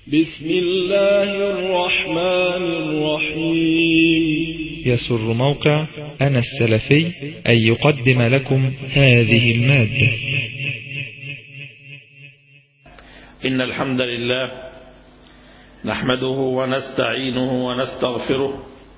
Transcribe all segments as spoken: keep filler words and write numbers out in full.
بسم الله الرحمن الرحيم. يسر موقع أنا السلفي أن يقدم لكم هذه المادة. إن الحمد لله نحمده ونستعينه ونستغفره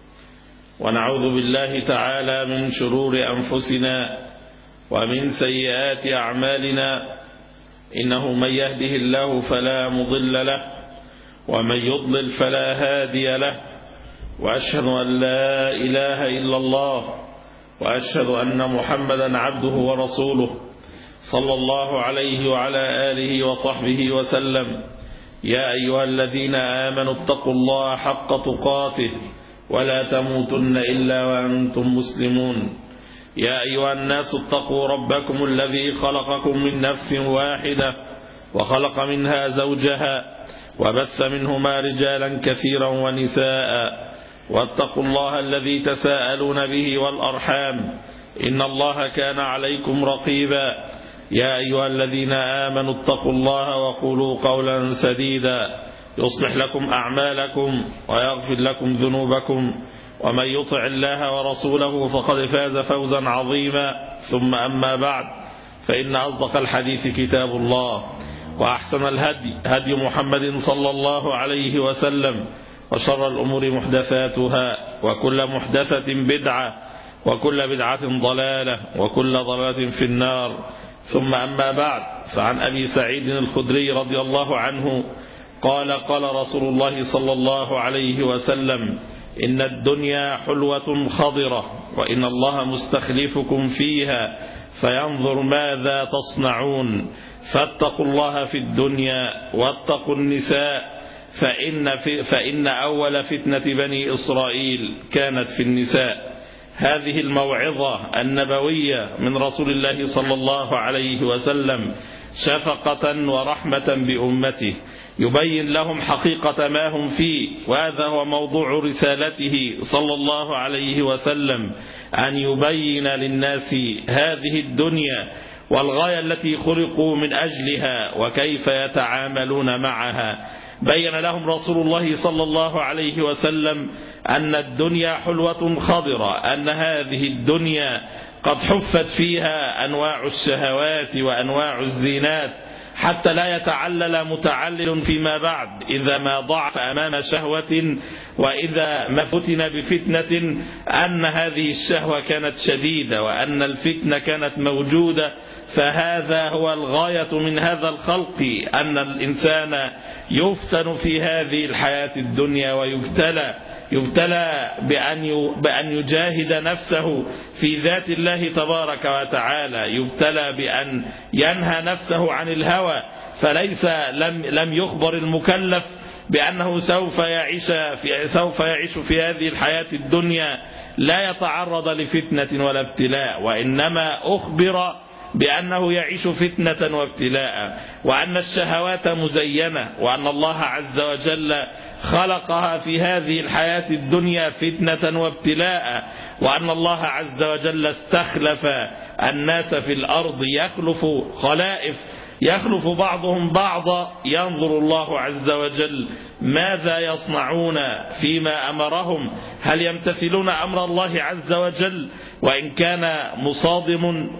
ونعوذ بالله تعالى من شرور أنفسنا ومن سيئات أعمالنا، إنه من يهده الله فلا مضل له ومن يضلل فلا هادي له، وأشهد أن لا إله إلا الله وأشهد أن محمدا عبده ورسوله صلى الله عليه وعلى آله وصحبه وسلم. يا أيها الذين آمنوا اتقوا الله حق تقاته ولا تموتن إلا وأنتم مسلمون. يا أيها الناس اتقوا ربكم الذي خلقكم من نفس واحدة وخلق منها زوجها وبث منهما رجالا كثيرا ونساء، واتقوا الله الذي تساءلون به والأرحام إن الله كان عليكم رقيبا. يا أيها الذين آمنوا اتقوا الله وقولوا قولا سديدا يصلح لكم أعمالكم ويغفر لكم ذنوبكم، ومن يطع الله ورسوله فقد فاز فوزا عظيما. ثم أما بعد، فإن أصدق الحديث كتاب الله، وأحسن الهدي هدي محمد صلى الله عليه وسلم، وشر الأمور محدثاتها، وكل محدثة بدعة، وكل بدعة ضلالة، وكل ضلالة في النار. ثم أما بعد، فعن أبي سعيد الخدري رضي الله عنه قال قال رسول الله صلى الله عليه وسلم: إن الدنيا حلوة خضرة، وإن الله مستخلفكم فيها فينظر ماذا تصنعون، فاتقوا الله في الدنيا واتقوا النساء، فإن, في فإن أول فتنة بني إسرائيل كانت في النساء. هذه الموعظة النبوية من رسول الله صلى الله عليه وسلم شفقة ورحمة بأمته، يبين لهم حقيقة ما هم فيه، وهذا هو موضوع رسالته صلى الله عليه وسلم، أن يبين للناس هذه الدنيا والغاية التي خلقوا من أجلها وكيف يتعاملون معها. بين لهم رسول الله صلى الله عليه وسلم أن الدنيا حلوة خضرة، أن هذه الدنيا قد حفت فيها أنواع الشهوات وأنواع الزينات، حتى لا يتعلل متعلل فيما بعد إذا ما ضعف أمام شهوة، وإذا ما فتن بفتنة أن هذه الشهوة كانت شديدة وأن الفتنة كانت موجودة. فهذا هو الغاية من هذا الخلق، أن الإنسان يفتن في هذه الحياة الدنيا ويبتلى يبتلى بأن بأن يجاهد نفسه في ذات الله تبارك وتعالى، يبتلى بأن ينهى نفسه عن الهوى، فليس لم لم يخبر المكلف بأنه سوف يعيش في سوف يعيش في هذه الحياة الدنيا لا يتعرض لفتنة ولا ابتلاء، وإنما أخبر بأنه يعيش فتنة وابتلاء، وأن الشهوات مزينة، وأن الله عز وجل خلقها في هذه الحياة الدنيا فتنة وابتلاء، وأن الله عز وجل استخلف الناس في الأرض يخلف خلائف يخلف بعضهم بعضا، ينظر الله عز وجل ماذا يصنعون فيما أمرهم، هل يمتثلون أمر الله عز وجل وإن كان مصادم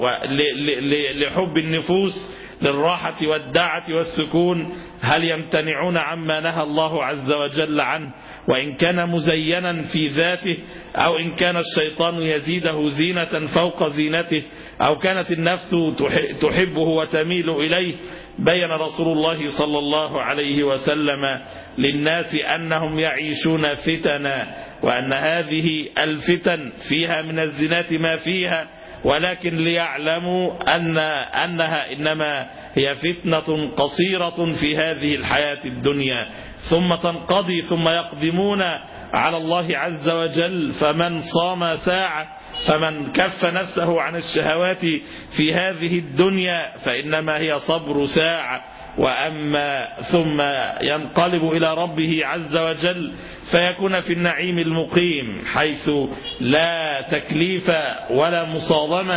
لحب النفوس للراحة والدعة والسكون، هل يمتنعون عما نهى الله عز وجل عنه وإن كان مزينا في ذاته، أو إن كان الشيطان يزيده زينة فوق زينته، أو كانت النفس تحبه وتميل إليه. بين رسول الله صلى الله عليه وسلم للناس أنهم يعيشون فتنا، وأن هذه الفتن فيها من الزنات ما فيها، ولكن ليعلموا أن أنها إنما هي فتنة قصيرة في هذه الحياة الدنيا، ثم تنقضي، ثم يقدمون على الله عز وجل. فمن صام ساعة، فمن كف نفسه عن الشهوات في هذه الدنيا فإنما هي صبر ساعة، وأما ثم ينقلب إلى ربه عز وجل فيكون في النعيم المقيم، حيث لا تكليف ولا مصادمة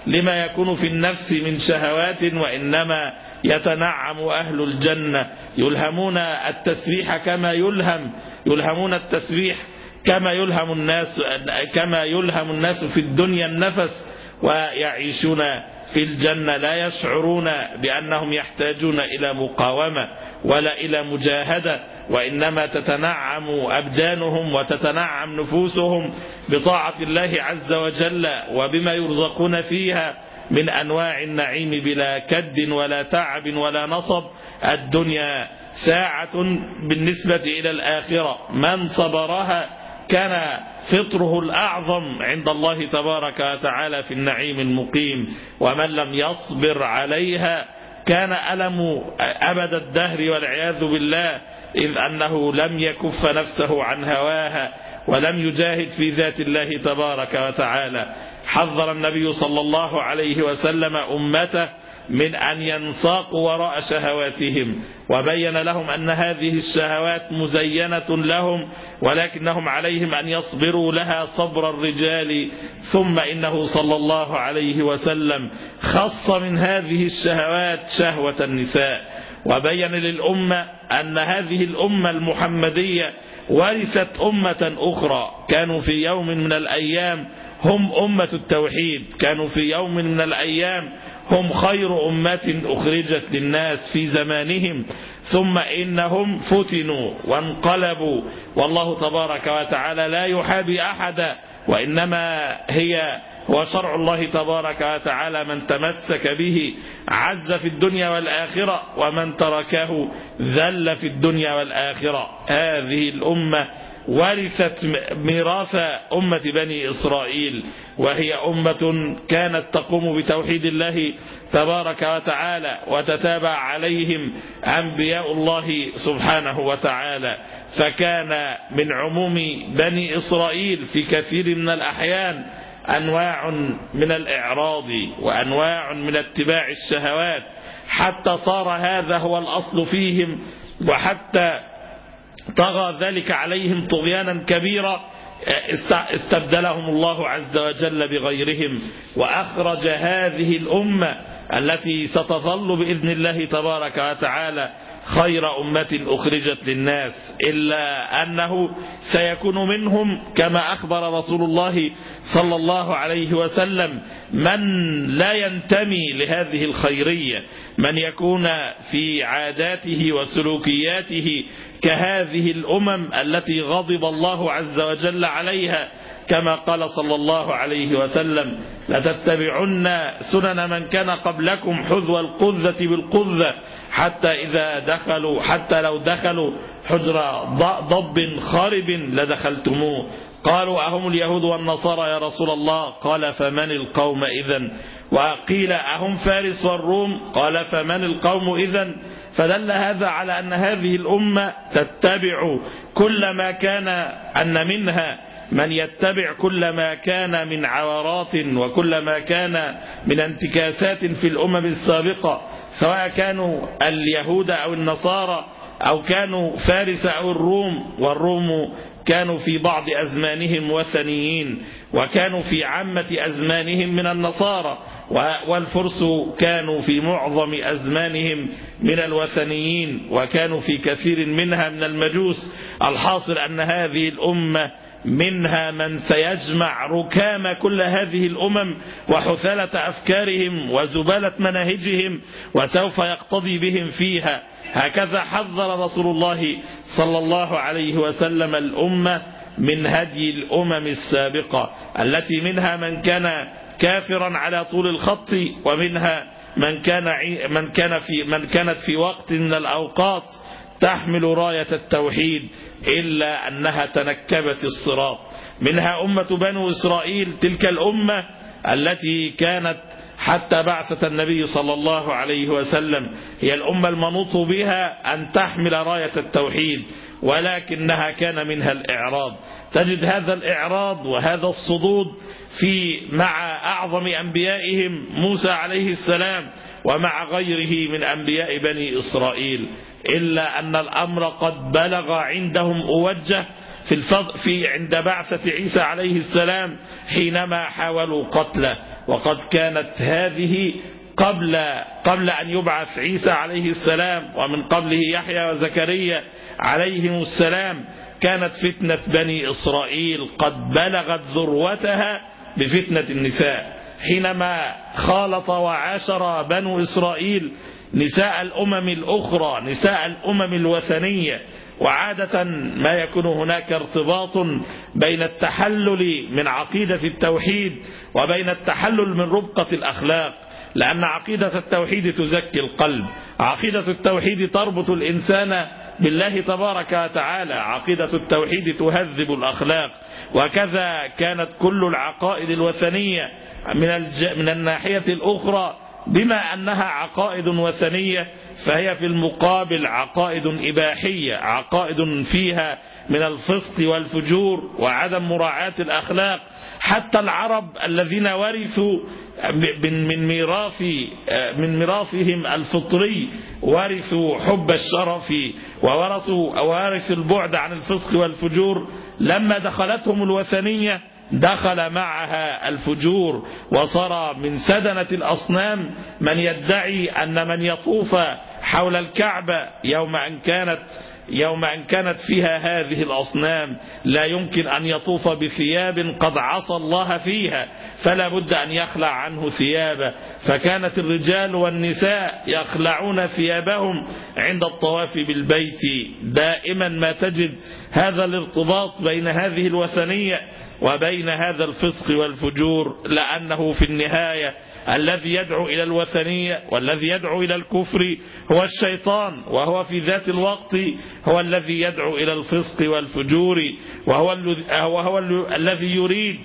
لما يكون في النفس من شهوات، وإنما يتنعم أهل الجنة يلهمون التسبيح كما يلهم يلهمون التسبيح كما يلهم الناس كما يلهم الناس في الدنيا النفس، ويعيشون في الجنة لا يشعرون بأنهم يحتاجون إلى مقاومة ولا إلى مجاهدة، وإنما تتنعم أبدانهم وتتنعم نفوسهم بطاعة الله عز وجل وبما يرزقون فيها من أنواع النعيم بلا كد ولا تعب ولا نصب. الدنيا ساعة بالنسبة إلى الآخرة، من صبرها كان فطره الأعظم عند الله تبارك وتعالى في النعيم المقيم، ومن لم يصبر عليها كان ألم أبد الدهر والعياذ بالله، إذ أنه لم يكف نفسه عن هواها ولم يجاهد في ذات الله تبارك وتعالى. حذر النبي صلى الله عليه وسلم أمته من أن ينساقوا وراء شهواتهم، وبين لهم أن هذه الشهوات مزينة لهم، ولكنهم عليهم أن يصبروا لها صبر الرجال. ثم إنه صلى الله عليه وسلم خص من هذه الشهوات شهوة النساء، وبين للأمة أن هذه الأمة المحمدية ورثت أمة أخرى، كانوا في يوم من الأيام هم أمة التوحيد، كانوا في يوم من الأيام هم خير أمة أخرجت للناس في زمانهم، ثم إنهم فتنوا وانقلبوا، والله تبارك وتعالى لا يحابي أحدا، وإنما هي هو شرع الله تبارك وتعالى، من تمسك به عز في الدنيا والآخرة، ومن تركه ذل في الدنيا والآخرة. هذه الأمة ورثت ميراث أمة بني إسرائيل، وهي أمة كانت تقوم بتوحيد الله تبارك وتعالى، وتتابع عليهم أنبياء الله سبحانه وتعالى، فكان من عموم بني إسرائيل في كثير من الأحيان أنواع من الإعراض وأنواع من اتباع الشهوات، حتى صار هذا هو الأصل فيهم، وحتى طغى ذلك عليهم طغيانا كبيرا، استبدلهم الله عز وجل بغيرهم، وأخرج هذه الأمة التي ستظل بإذن الله تبارك وتعالى خير أمة أخرجت للناس، إلا أنه سيكون منهم كما أخبر رسول الله صلى الله عليه وسلم من لا ينتمي لهذه الخيرية، من يكون في عاداته وسلوكياته كهذه الأمم التي غضب الله عز وجل عليها، كما قال صلى الله عليه وسلم: لتتبعن سنن من كان قبلكم حذو القذة بالقذة، حتى إذا دخلوا حتى لو دخلوا حجر ضب خارب لدخلتموه. قالوا: أهم اليهود والنصارى يا رسول الله؟ قال: فمن القوم إذن؟ وقيل: أهم فارس والروم؟ قال: فمن القوم إذن؟ فدل هذا على أن هذه الأمة تتبع كل ما كان أن منها من يتبع كل ما كان من عورات وكل ما كان من انتكاسات في الأمم السابقة، سواء كانوا اليهود أو النصارى أو كانوا فارس أو الروم. والروم كانوا في بعض أزمانهم وثنيين، وكانوا في عامة أزمانهم من النصارى، والفرس كانوا في معظم أزمانهم من الوثنيين، وكانوا في كثير منها من المجوس. الحاصل أن هذه الأمة منها من سيجمع ركام كل هذه الأمم وحثالة أفكارهم وزبالة مناهجهم، وسوف يقتضي بهم فيها. هكذا حذر رسول الله صلى الله عليه وسلم الأمة من هدي الأمم السابقة، التي منها من كان كافرا على طول الخط، ومنها من كان من كان في من كانت في وقت من الأوقات تحمل راية التوحيد، إلا أنها تنكبت الصراط. منها أمة بنو إسرائيل، تلك الأمة التي كانت حتى بعثة النبي صلى الله عليه وسلم هي الأمة المنوط بها أن تحمل راية التوحيد، ولكنها كان منها الإعراض. تجد هذا الإعراض وهذا الصدود في مع أعظم أنبيائهم موسى عليه السلام ومع غيره من أنبياء بني إسرائيل، إلا أن الأمر قد بلغ عندهم أوجه في, الفض في عند بعثة عيسى عليه السلام، حينما حاولوا قتله وقد كانت هذه قبل قبل أن يبعث عيسى عليه السلام، ومن قبله يحيى وزكريا عليهم السلام. كانت فتنة بني إسرائيل قد بلغت ذروتها بفتنة النساء، حينما خالط وعاشر بنو إسرائيل نساء الأمم الأخرى، نساء الأمم الوثنية. وعادة ما يكون هناك ارتباط بين التحلل من عقيدة التوحيد وبين التحلل من ربقة الأخلاق، لأن عقيدة التوحيد تزكي القلب، عقيدة التوحيد تربط الإنسان بالله تبارك وتعالى، عقيدة التوحيد تهذب الأخلاق. وكذا كانت كل العقائد الوثنية من, الج... من الناحية الأخرى، بما أنها عقائد وثنية فهي في المقابل عقائد إباحية، عقائد فيها من الفسق والفجور وعدم مراعاة الأخلاق. حتى العرب الذين ورثوا من ميراث من ميراثهم الفطري، ورثوا حب الشرف وورثوا وارثوا البعد عن الفسق والفجور، لما دخلتهم الوثنية دخل معها الفجور، وصار من سدنة الأصنام من يدعي أن من يطوف حول الكعبة يوم أن كانت يوم أن كانت فيها هذه الأصنام لا يمكن أن يطوف بثياب قد عصى الله فيها، فلا بد أن يخلع عنه ثيابه. فكانت الرجال والنساء يخلعون ثيابهم عند الطواف بالبيت. دائما ما تجد هذا الارتباط بين هذه الوثنية وبين هذا الفسق والفجور، لأنه في النهاية الذي يدعو إلى الوثنية والذي يدعو إلى الكفر هو الشيطان، وهو في ذات الوقت هو الذي يدعو إلى الفسق والفجور، وهو, وهو الذي يريد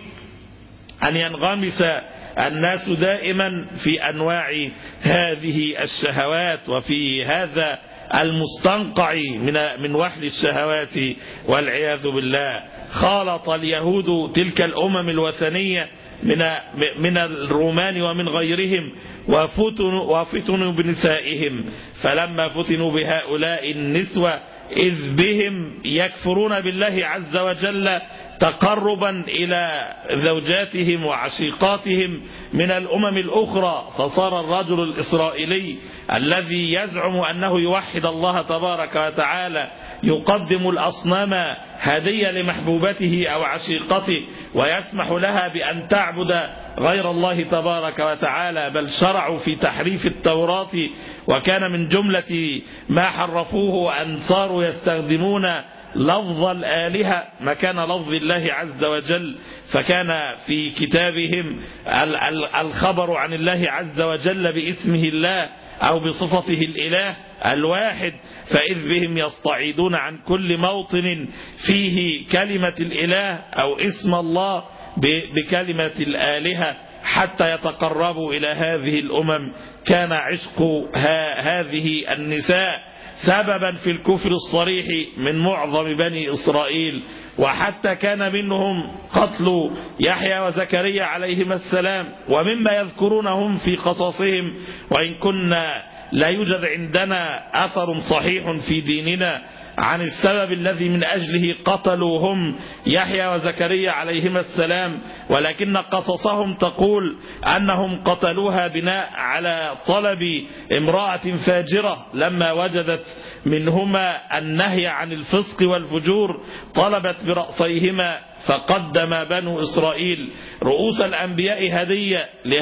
أن ينغمس الناس دائما في أنواع هذه الشهوات وفي هذا المستنقع من من وحل الشهوات والعياذ بالله. خالط اليهود تلك الأمم الوثنية من من الرومان ومن غيرهم، وفتنوا وفتنوا بنسائهم، فلما فتنوا بهؤلاء النسوة إذ بهم يكفرون بالله عز وجل تقربا إلى زوجاتهم وعشيقاتهم من الأمم الأخرى، فصار الرجل الإسرائيلي الذي يزعم أنه يوحد الله تبارك وتعالى يقدم الأصنام هدية لمحبوبته أو عشيقته، ويسمح لها بأن تعبد غير الله تبارك وتعالى، بل شرعوا في تحريف التوراة، وكان من جملة ما حرفوه أن صاروا يستخدمون لفظ الآلهة مكان لفظ الله عز وجل. فكان في كتابهم الخبر عن الله عز وجل باسمه الله أو بصفته الإله الواحد، فإذ بهم يصطعيدون عن كل موطن فيه كلمة الإله أو اسم الله بكلمة الآلهة حتى يتقربوا إلى هذه الأمم. كان عشق هذه النساء سببا في الكفر الصريح من معظم بني إسرائيل، وحتى كان منهم قتل يحيى وزكريا عليهما السلام، ومما يذكرونهم في قصصهم، وإن كنا لا يوجد عندنا أثر صحيح في ديننا عن السبب الذي من أجله قتلوا هم يحيى وزكريا عليهما السلام، ولكن قصصهم تقول أنهم قتلوها بناء على طلب امرأة فاجرة لما وجدت منهما النهي عن الفسق والفجور طلبت برأسيهما، فقدم بنو إسرائيل رؤوس الأنبياء هدية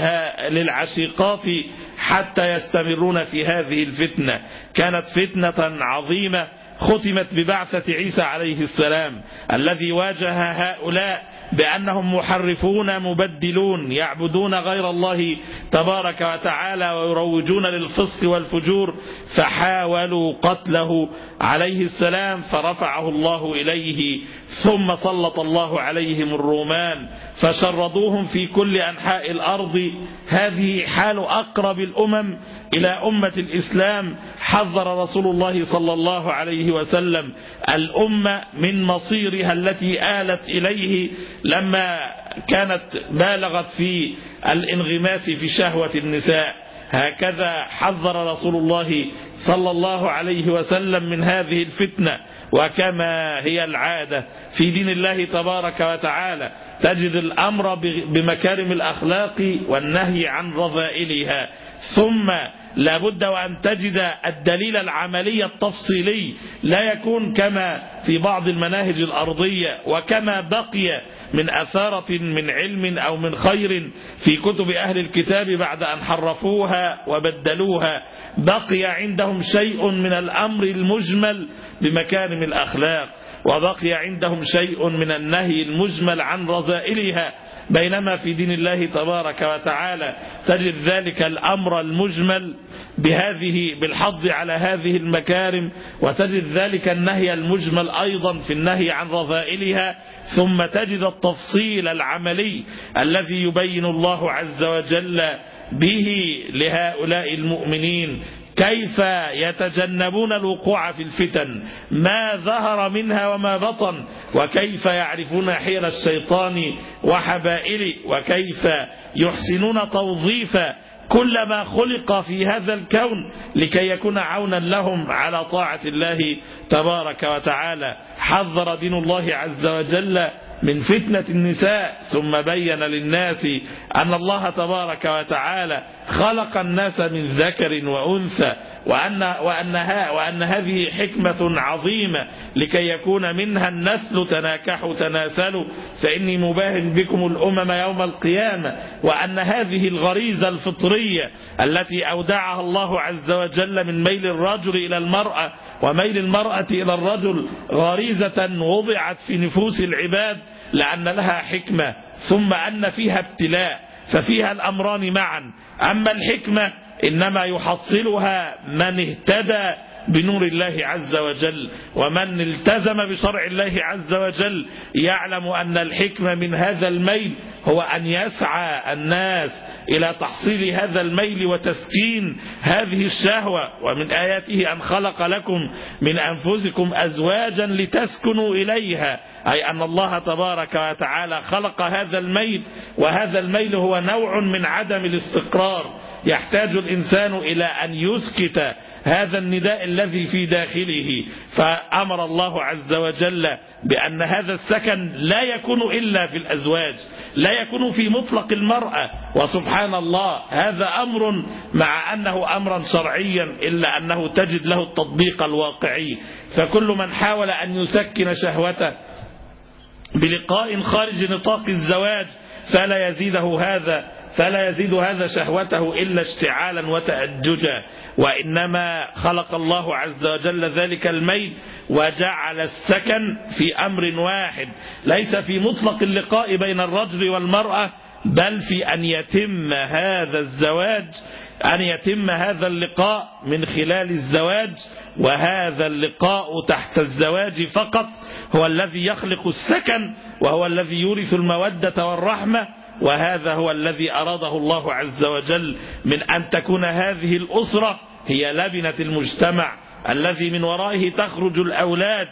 للعشيقات حتى يستمرون في هذه الفتنة. كانت فتنة عظيمة ختمت ببعثة عيسى عليه السلام، الذي واجه هؤلاء بأنهم محرفون مبدلون يعبدون غير الله تبارك وتعالى ويروجون للفسق والفجور، فحاولوا قتله عليه السلام فرفعه الله إليه، ثم سلط الله عليهم الرومان فشردوهم في كل أنحاء الأرض. هذه حال أقرب الأمم إلى أمة الإسلام. حذر رسول الله صلى الله عليه وسلم الأمة من مصيرها التي آلت إليه لما كانت بالغت في الانغماس في شهوة النساء. هكذا حذر رسول الله صلى الله عليه وسلم من هذه الفتنة، وكما هي العادة في دين الله تبارك وتعالى تجد الأمر بمكارم الأخلاق والنهي عن رذائلها، ثم لابد وأن تجد الدليل العملي التفصيلي، لا يكون كما في بعض المناهج الأرضية وكما بقي من أثارة من علم أو من خير في كتب أهل الكتاب بعد أن حرفوها وبدلوها، بقي عندهم شيء من الأمر المجمل بمكارم الأخلاق، وبقي عندهم شيء من النهي المجمل عن رذائلها، بينما في دين الله تبارك وتعالى تجد ذلك الأمر المجمل بهذه بالحض على هذه المكارم، وتجد ذلك النهي المجمل أيضا في النهي عن رذائلها، ثم تجد التفصيل العملي الذي يبين الله عز وجل به لهؤلاء المؤمنين كيف يتجنبون الوقوع في الفتن ما ظهر منها وما بطن، وكيف يعرفون حيل الشيطان وحبائله، وكيف يحسنون توظيف كل ما خلق في هذا الكون لكي يكون عونا لهم على طاعة الله تبارك وتعالى. حذر دين الله عز وجل من فتنة النساء، ثم بين للناس أن الله تبارك وتعالى خلق الناس من ذكر وأنثى، وأن, وأنها وأن هذه حكمة عظيمة لكي يكون منها النسل تناكحوا تناسلوا فإني مباهن بكم الأمم يوم القيامة، وأن هذه الغريزة الفطرية التي أودعها الله عز وجل من ميل الرجل إلى المرأة وميل المرأة إلى الرجل غريزة وضعت في نفوس العباد لأن لها حكمة، ثم أن فيها ابتلاء، ففيها الأمران معا. أما الحكمة إنما يحصلها من اهتدى بنور الله عز وجل، ومن التزم بشرع الله عز وجل يعلم أن الحكمة من هذا الميل هو أن يسعى الناس إلى تحصيل هذا الميل وتسكين هذه الشهوة. ومن آياته أن خلق لكم من أنفسكم أزواجا لتسكنوا إليها، أي أن الله تبارك وتعالى خلق هذا الميل، وهذا الميل هو نوع من عدم الاستقرار، يحتاج الإنسان إلى أن يسكت هذا النداء الذي في داخله، فأمر الله عز وجل بأن هذا السكن لا يكون إلا في الأزواج، لا يكون في مطلق المرأة. وسبحان الله هذا أمر مع أنه أمرا شرعيا إلا أنه تجد له التطبيق الواقعي، فكل من حاول أن يسكن شهوته بلقاء خارج نطاق الزواج فلا يزيده هذا فلا يزيد هذا شهوته إلا اشتعالا وتأججا، وإنما خلق الله عز وجل ذلك الميل وجعل السكن في أمر واحد، ليس في مطلق اللقاء بين الرجل والمرأة، بل في أن يتم هذا الزواج أن يتم هذا اللقاء من خلال الزواج، وهذا اللقاء تحت الزواج فقط هو الذي يخلق السكن، وهو الذي يورث المودة والرحمة، وهذا هو الذي أراده الله عز وجل من أن تكون هذه الأسرة هي لبنة المجتمع الذي من ورائه تخرج الأولاد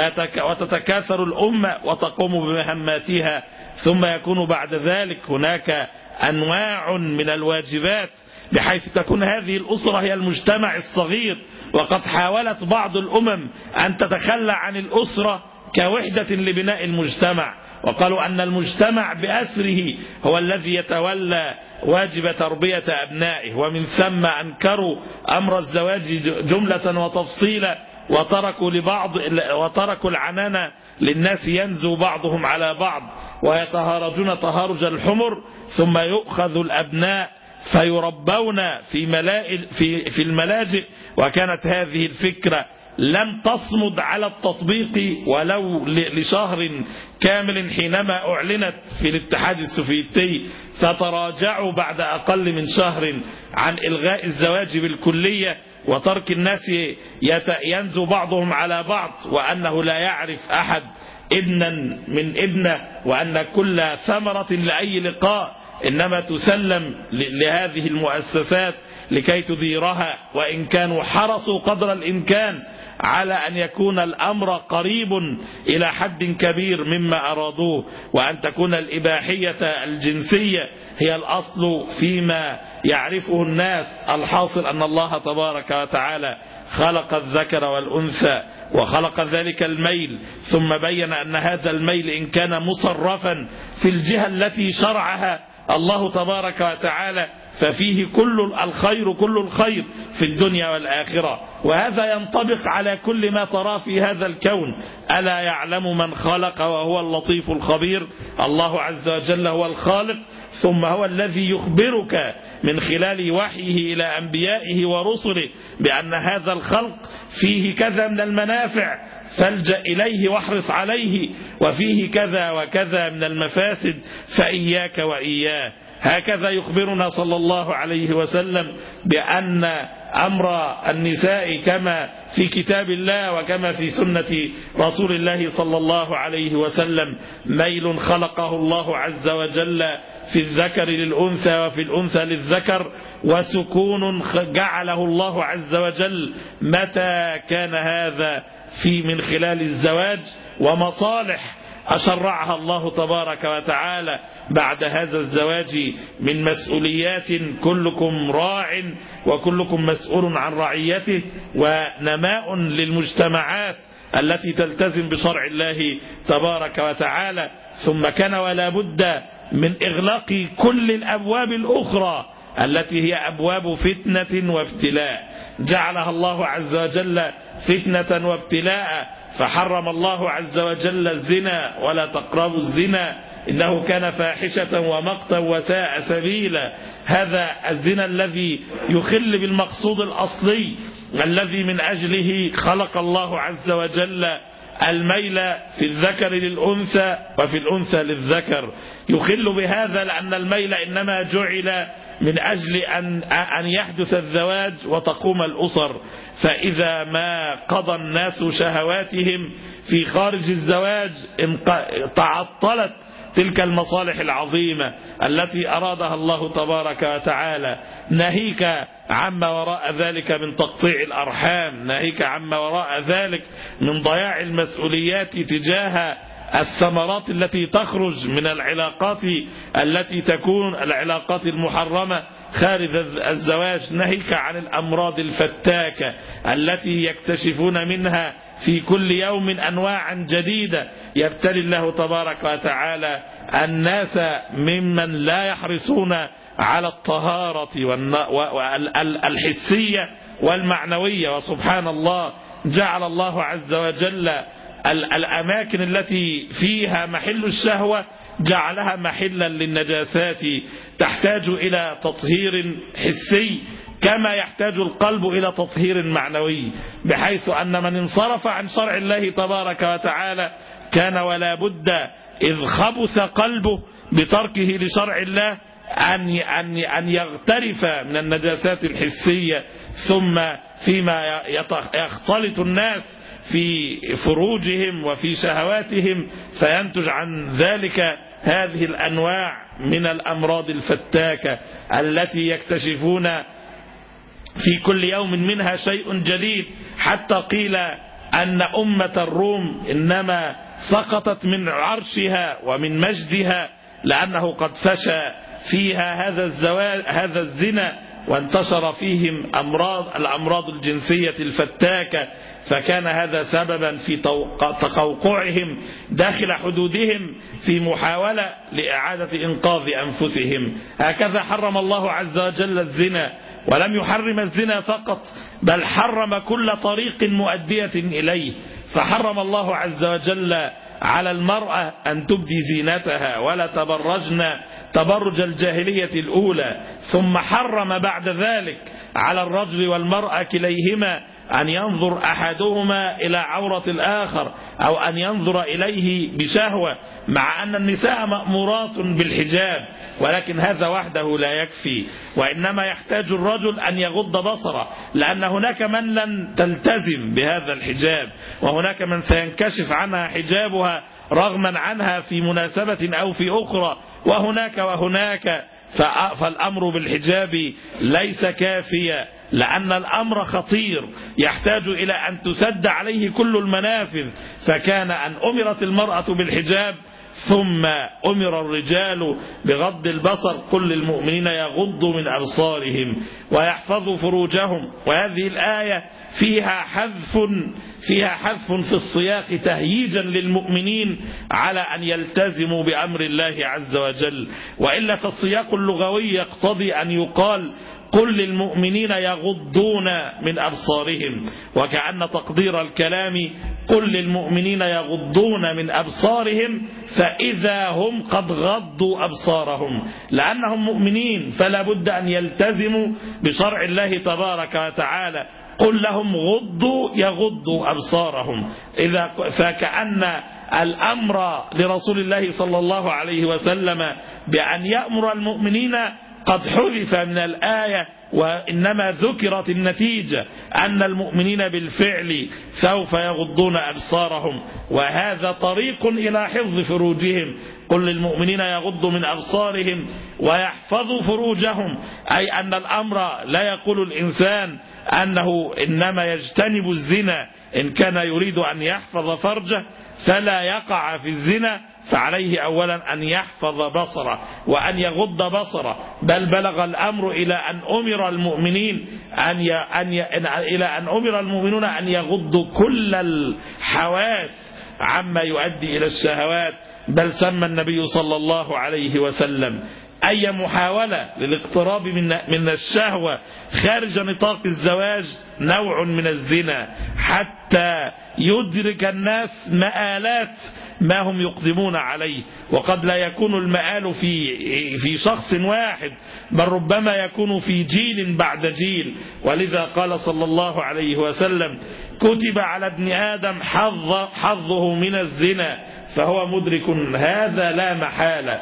وتتكاثر الأمة وتقوم بمهماتها، ثم يكون بعد ذلك هناك أنواع من الواجبات بحيث تكون هذه الأسرة هي المجتمع الصغير. وقد حاولت بعض الأمم أن تتخلى عن الأسرة كوحدة لبناء المجتمع، وقالوا أن المجتمع بأسره هو الذي يتولى واجب تربية أبنائه، ومن ثم أنكروا أمر الزواج جملة وتفصيلا، وتركوا لبعض وتركوا العنانة للناس ينزو بعضهم على بعض ويتهارجون تهارج الحمر، ثم يؤخذ الأبناء فيربون في في في الملاجئ. وكانت هذه الفكرة لم تصمد على التطبيق ولو لشهر كامل حينما أعلنت في الاتحاد السوفيتي، فتراجعوا بعد أقل من شهر عن إلغاء الزواج بالكلية وترك الناس ينزو بعضهم على بعض، وأنه لا يعرف أحد ابنا من ابنه، وأن كل ثمرة لأي لقاء إنما تسلم لهذه المؤسسات لكي تديرها، وإن كانوا حرصوا قدر الإمكان على أن يكون الأمر قريب إلى حد كبير مما أرادوه، وأن تكون الإباحية الجنسية هي الأصل فيما يعرفه الناس. الحاصل أن الله تبارك وتعالى خلق الذكر والأنثى وخلق ذلك الميل، ثم بين أن هذا الميل إن كان مصرفا في الجهة التي شرعها الله تبارك وتعالى ففيه كل الخير كل الخير في الدنيا والآخرة. وهذا ينطبق على كل ما ترى في هذا الكون. ألا يعلم من خلق وهو اللطيف الخبير؟ الله عز وجل هو الخالق، ثم هو الذي يخبرك من خلال وحيه إلى أنبيائه ورسله بأن هذا الخلق فيه كذا من المنافع فالجأ إليه واحرص عليه، وفيه كذا وكذا من المفاسد فإياك وإياه. هكذا يخبرنا صلى الله عليه وسلم بأن أمر النساء كما في كتاب الله وكما في سنة رسول الله صلى الله عليه وسلم ميل خلقه الله عز وجل في الذكر للأنثى وفي الأنثى للذكر، وسكون جعله الله عز وجل متى كان هذا في من خلال الزواج، ومصالح أشرعها الله تبارك وتعالى بعد هذا الزواج من مسؤوليات كلكم راع وكلكم مسؤول عن رعيته، ونماء للمجتمعات التي تلتزم بشرع الله تبارك وتعالى. ثم كان ولا بد من إغلاق كل الأبواب الأخرى التي هي أبواب فتنة وابتلاء، جعلها الله عز وجل فتنة وابتلاء، فحرم الله عز وجل الزنا ولا تقربوا الزنا إنه كان فاحشة ومقتا وساء سبيلا. هذا الزنا الذي يخل بالمقصود الأصلي الذي من أجله خلق الله عز وجل الميل في الذكر للأنثى وفي الأنثى للذكر، يخل بهذا لأن الميل إنما جعل من أجل أن أن يحدث الزواج وتقوم الأسر. فإذا ما قضى الناس شهواتهم في خارج الزواج تعطلت تلك المصالح العظيمة التي أرادها الله تبارك وتعالى. ناهيك عما وراء ذلك من تقطيع الأرحام، ناهيك عما وراء ذلك من ضياع المسؤوليات تجاه الثمرات التي تخرج من العلاقات التي تكون العلاقات المحرمة خارج الزواج، ناهيك عن الأمراض الفتاكة التي يكتشفون منها في كل يوم أنواعا جديدة. يبتلي الله تبارك وتعالى الناس ممن لا يحرصون على الطهارة الحسية والمعنوية، وسبحان الله جعل الله عز وجل الأماكن التي فيها محل الشهوة جعلها محلا للنجاسات تحتاج إلى تطهير حسي كما يحتاج القلب إلى تطهير معنوي، بحيث أن من انصرف عن شرع الله تبارك وتعالى كان ولا بد إذ خبث قلبه بتركه لشرع الله أن أن أن يغترف من النجاسات الحسية، ثم فيما يختلط الناس في فروجهم وفي شهواتهم فينتج عن ذلك هذه الأنواع من الأمراض الفتاكة التي يكتشفون في كل يوم منها شيء جديد، حتى قيل أن أمة الروم إنما سقطت من عرشها ومن مجدها لأنه قد فشى فيها هذا الزواج هذا الزنا، وانتشر فيهم أمراض الأمراض الجنسية الفتاكة، فكان هذا سببا في تقوقعهم داخل حدودهم في محاولة لإعادة إنقاذ أنفسهم. هكذا حرم الله عز وجل الزنا، ولم يحرم الزنا فقط بل حرم كل طريق مؤدية إليه، فحرم الله عز وجل على المرأة أن تبدي زينتها ولا تبرجن تبرج الجاهلية الأولى، ثم حرم بعد ذلك على الرجل والمرأة كليهما أن ينظر أحدهما إلى عورة الآخر أو أن ينظر إليه بشهوة، مع أن النساء مأمورات بالحجاب، ولكن هذا وحده لا يكفي، وإنما يحتاج الرجل أن يغض بصره، لأن هناك من لن تلتزم بهذا الحجاب، وهناك من سينكشف عنها حجابها رغما عنها في مناسبة أو في أخرى، وهناك وهناك فالأمر بالحجاب ليس كافيا، لأن الأمر خطير يحتاج إلى أن تسد عليه كل المنافذ، فكان أن أمرت المرأة بالحجاب ثم أمر الرجال بغض البصر. قل للمؤمنين يغضوا من أبصارهم ويحفظوا فروجهم. وهذه الآية فيها حذف فيها حذف في السياق تهييجا للمؤمنين على أن يلتزموا بأمر الله عز وجل، وإلا فالسياق اللغوي يقتضي أن يقال قل للمؤمنين يغضون من أبصارهم، وكأن تقدير الكلام قل للمؤمنين يغضون من أبصارهم فإذا هم قد غضوا أبصارهم، لأنهم مؤمنين فلا بد أن يلتزموا بشرع الله تبارك وتعالى. قل لهم غضوا يغضوا أبصارهم. إذا فكأن الأمر لرسول الله صلى الله عليه وسلم بأن يأمر المؤمنين قد حذف من الآية، وإنما ذكرت النتيجة أن المؤمنين بالفعل سوف يغضون أبصارهم، وهذا طريق إلى حفظ فروجهم. قل للمؤمنين يغضوا من أبصارهم ويحفظوا فروجهم، أي أن الأمر لا يقول الإنسان أنه إنما يجتنب الزنا إن كان يريد أن يحفظ فرجه فلا يقع في الزنا، فعليه أولا أن يحفظ بصره وأن يغض بصره، بل بلغ الأمر إلى أن أمر المؤمنين أن ي... أن ي... إلى أن أمر المؤمنون أن يغضوا كل الحواس عما يؤدي إلى الشهوات، بل سمى النبي صلى الله عليه وسلم أي محاولة للاقتراب من من الشهوة خارج نطاق الزواج نوع من الزنا، حتى يدرك الناس مآلات ما هم يقدمون عليه. وقد لا يكون المآل في في شخص واحد، بل ربما يكون في جيل بعد جيل. ولذا قال صلى الله عليه وسلم كتب على ابن آدم حظ حظه من الزنا فهو مدرك هذا لا محالة.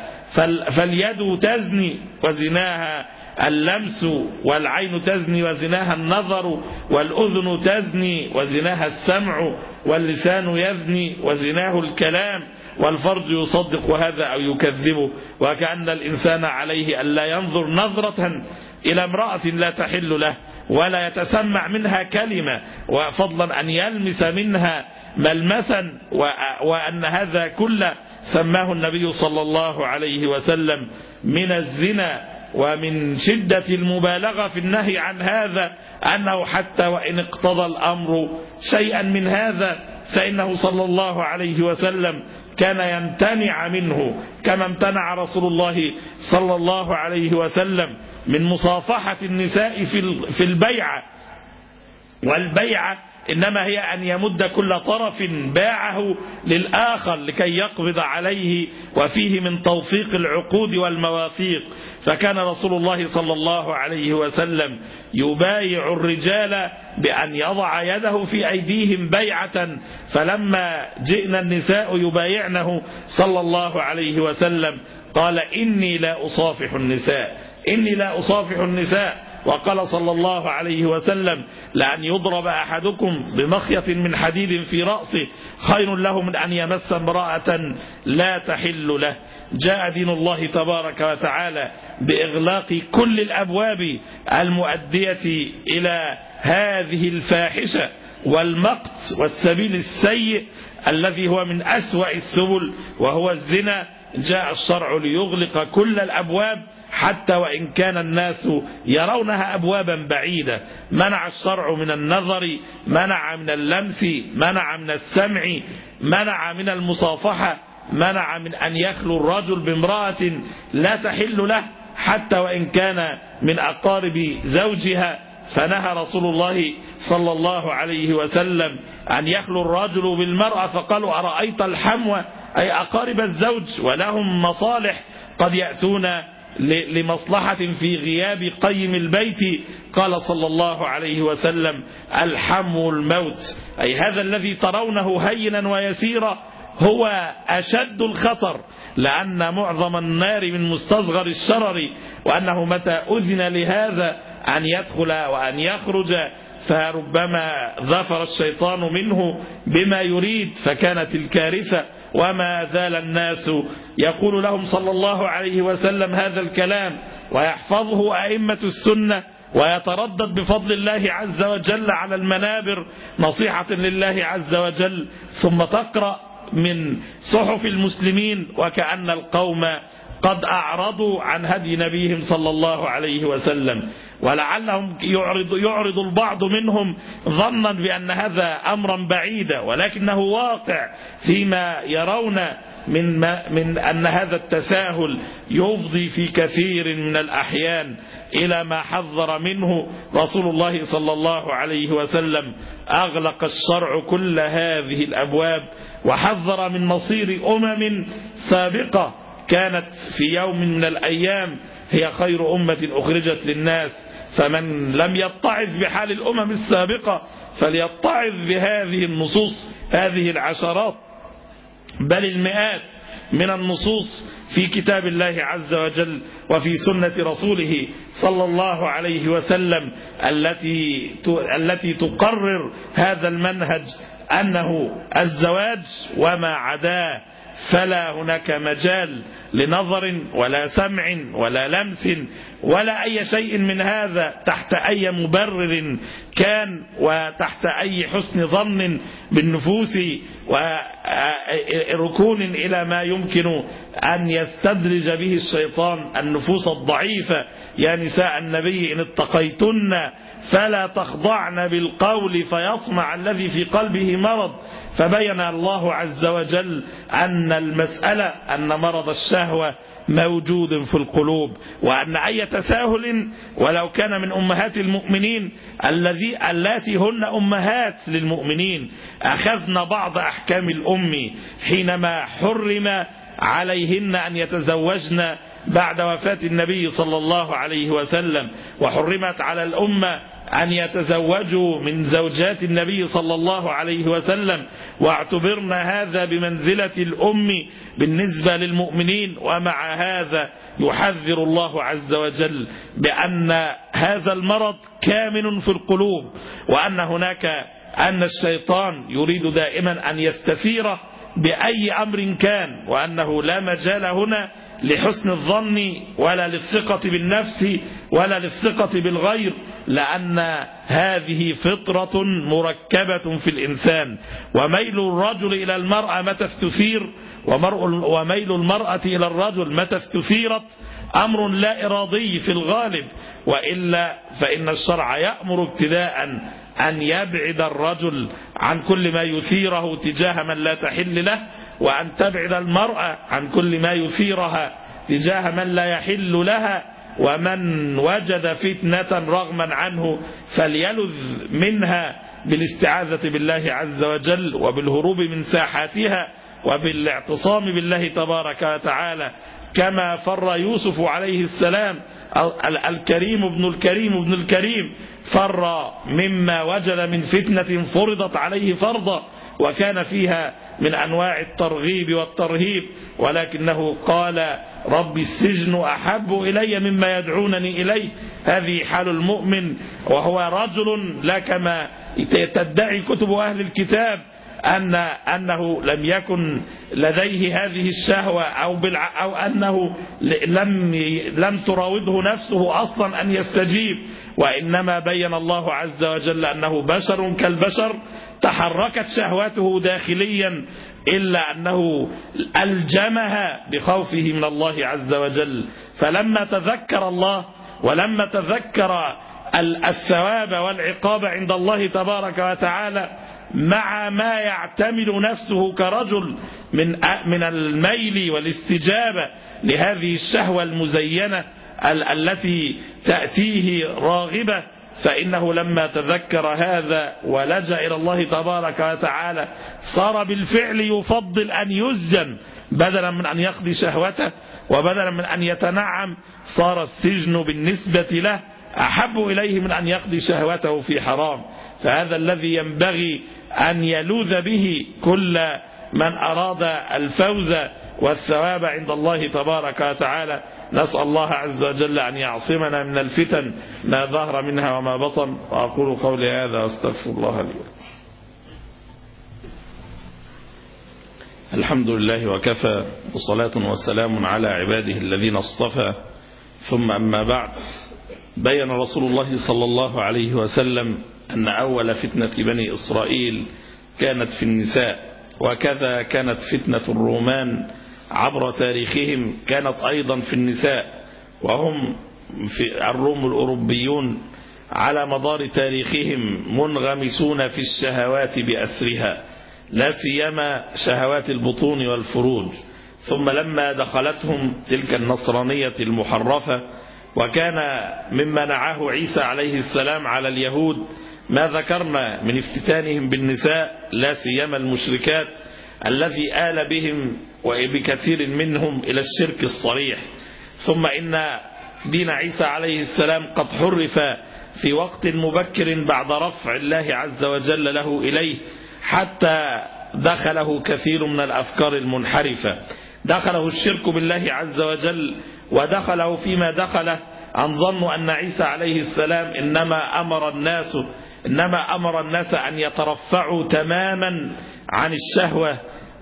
فاليد تزني وزناها اللمس، والعين تزني وزناها النظر، والأذن تزني وزناها السمع، واللسان يزني وزناه الكلام، والفرج يصدق هذا أو يكذبه. وكأن الإنسان عليه أن لا ينظر نظرة إلى امرأة لا تحل له ولا يتسمع منها كلمة، وفضلا أن يلمس منها ملمسا، وأن هذا كله سماه النبي صلى الله عليه وسلم من الزنا. ومن شدة المبالغة في النهي عن هذا أنه حتى وإن اقتضى الأمر شيئا من هذا فإنه صلى الله عليه وسلم كان يمتنع منه، كما امتنع رسول الله صلى الله عليه وسلم من مصافحة النساء في البيعة. والبيعة إنما هي أن يمد كل طرف باعه للآخر لكي يقبض عليه، وفيه من توثيق العقود والمواثيق. فكان رسول الله صلى الله عليه وسلم يبايع الرجال بأن يضع يده في أيديهم بيعة، فلما جئنا النساء يبايعنه صلى الله عليه وسلم قال إني لا أصافح النساء إني لا أصافح النساء وقال صلى الله عليه وسلم لأن يضرب أحدكم بمخيط من حديد في رأسه خير له من أن يمس امرأة لا تحل له. جاء دين الله تبارك وتعالى بإغلاق كل الأبواب المؤدية إلى هذه الفاحشة والمقت والسبيل السيء الذي هو من أسوأ السبل وهو الزنا. جاء الشرع ليغلق كل الأبواب حتى وإن كان الناس يرونها أبوابا بعيدة. منع الشرع من النظر، منع من اللمس، منع من السمع، منع من المصافحة، منع من أن يخلو الرجل بامرأة لا تحل له حتى وإن كان من أقارب زوجها. فنهى رسول الله صلى الله عليه وسلم أن يخلو الرجل بالمرأة، فقالوا أرأيت الحموى أي أقارب الزوج ولهم مصالح قد يأتون لمصلحة في غياب قيم البيت. قال صلى الله عليه وسلم الحمو الموت، أي هذا الذي ترونه هينا ويسيرا هو أشد الخطر، لأن معظم النار من مستصغر الشرر، وأنه متى أذن لهذا أن يدخل وأن يخرج فربما ظفر الشيطان منه بما يريد، فكانت الكارثة. وما زال الناس يقول لهم صلى الله عليه وسلم هذا الكلام، ويحفظه أئمة السنة ويتردد بفضل الله عز وجل على المنابر نصيحة لله عز وجل، ثم تقرأ من صحف المسلمين وكأن القوم قد أعرضوا عن هدي نبيهم صلى الله عليه وسلم، ولعلهم يعرض, يعرض البعض منهم ظنا بأن هذا أمرا بعيدا، ولكنه واقع فيما يرون من, ما من أن هذا التساهل يفضي في كثير من الأحيان إلى ما حذر منه رسول الله صلى الله عليه وسلم. أغلق الشرع كل هذه الأبواب وحذر من مصير أمم سابقة كانت في يوم من الأيام هي خير أمة أخرجت للناس، فمن لم يتعظ بحال الأمم السابقة فليتعظ بهذه النصوص، هذه العشرات بل المئات من النصوص في كتاب الله عز وجل وفي سنة رسوله صلى الله عليه وسلم التي التي تقرر هذا المنهج، أنه الزواج وما عداه فلا هناك مجال لنظر ولا سمع ولا لمس ولا أي شيء من هذا تحت أي مبرر كان وتحت أي حسن ظن بالنفوس وركون إلى ما يمكن أن يستدرج به الشيطان النفوس الضعيفة. يا نساء النبي إن اتقيتن فلا تخضعن بالقول فيطمع الذي في قلبه مرض. فبين الله عز وجل أن المسألة أن مرض الشهوة موجود في القلوب، وأن أي تساهل ولو كان من أمهات المؤمنين الذي اللاتي هن أمهات للمؤمنين أخذن بعض أحكام الأم حينما حرم عليهن أن يتزوجن بعد وفاة النبي صلى الله عليه وسلم، وحرمت على الأمة أن يتزوجوا من زوجات النبي صلى الله عليه وسلم، واعتبرنا هذا بمنزلة الأم بالنسبة للمؤمنين. ومع هذا يحذر الله عز وجل بأن هذا المرض كامن في القلوب، وأن هناك أن الشيطان يريد دائما أن يستثير بأي أمر كان، وأنه لا مجال هنا لحسن الظن ولا للثقة بالنفس ولا للثقة بالغير، لأن هذه فطرة مركبة في الإنسان. وميل الرجل إلى المرأة متى استثير وميل المرأة إلى الرجل متى استثيرت أمر لا إرادي في الغالب، وإلا فإن الشرع يأمر ابتداء أن يبعد الرجل عن كل ما يثيره تجاه من لا تحل له، وأن تبعد المرأة عن كل ما يثيرها تجاه من لا يحل لها. ومن وجد فتنة رغما عنه فليلذ منها بالاستعاذة بالله عز وجل وبالهروب من ساحاتها وبالاعتصام بالله تبارك وتعالى، كما فر يوسف عليه السلام الكريم ابن الكريم ابن الكريم فر مما وجد من فتنة فرضت عليه فرضا، وكان فيها من أنواع الترغيب والترهيب، ولكنه قال رب السجن أحب إلي مما يدعونني إليه. هذه حال المؤمن، وهو رجل لا كما تدعي كتب أهل الكتاب أن أنه لم يكن لديه هذه الشهوة أو بالع أو أنه لم لم تراوده نفسه أصلا أن يستجيب، وإنما بين الله عز وجل أنه بشر كالبشر تحركت شهوته داخليا، إلا أنه ألجمها بخوفه من الله عز وجل. فلما تذكر الله ولما تذكر الثواب والعقاب عند الله تبارك وتعالى مع ما يعتمد نفسه كرجل من من الميل والاستجابة لهذه الشهوة المزينة التي تأتيه راغبة، فإنه لما تذكر هذا ولجأ إلى الله تبارك وتعالى صار بالفعل يفضل أن يسجن بدلا من أن يقضي شهوته، وبدلا من أن يتنعم صار السجن بالنسبة له أحب إليه من أن يقضي شهوته في حرام. فهذا الذي ينبغي أن يلوذ به كل من أراد الفوز والثواب عند الله تبارك وتعالى. نسأل الله عز وجل أن يعصمنا من الفتن ما ظهر منها وما بطن. وأقول قولي هذا واستغفر الله لي. الحمد لله وكفى، وصلاة وسلام على عباده الذين اصطفى، ثم أما بعد. بين رسول الله صلى الله عليه وسلم أن أول فتنة بني إسرائيل كانت في النساء، وكذا كانت فتنة الرومان عبر تاريخهم كانت أيضا في النساء، وهم في الروم الأوروبيون على مدار تاريخهم منغمسون في الشهوات بأسرها، لا سيما شهوات البطون والفروج. ثم لما دخلتهم تلك النصرانية المحرفة، وكان مما نعاه عيسى عليه السلام على اليهود ما ذكرنا من افتتانهم بالنساء، لا سيما المشركات الذي آل بهم وبكثير منهم إلى الشرك الصريح. ثم إن دين عيسى عليه السلام قد حرف في وقت مبكر بعد رفع الله عز وجل له إليه، حتى دخله كثير من الأفكار المنحرفة، دخله الشرك بالله عز وجل، ودخله فيما دخله أن ظنوا أن عيسى عليه السلام إنما أمر الناس إنما أمر الناس أن يترفعوا تماما عن الشهوة،